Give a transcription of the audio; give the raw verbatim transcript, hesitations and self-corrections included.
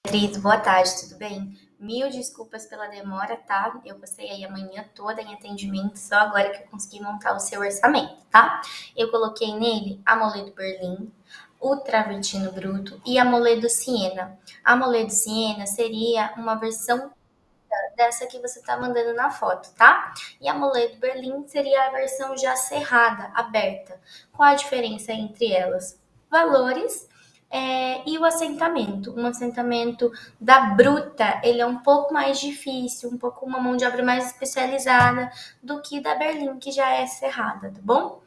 Cris, boa tarde, tudo bem? Mil desculpas pela demora, tá? Eu passei aí a manhã toda em atendimento, só agora que eu consegui montar o seu orçamento, tá? Eu coloquei nele a Moledo Berlim, o Travertino Bruto e a Moledo Siena. A Moledo Siena seria uma versão dessa que você tá mandando na foto, tá? E a Moledo Berlim seria a versão já cerrada, aberta. Qual a diferença entre elas? Valores é, e o assentamento. Um assentamento da bruta, ele é um pouco mais difícil, um pouco uma mão de obra mais especializada do que da Berlim, que já é cerrada, tá bom?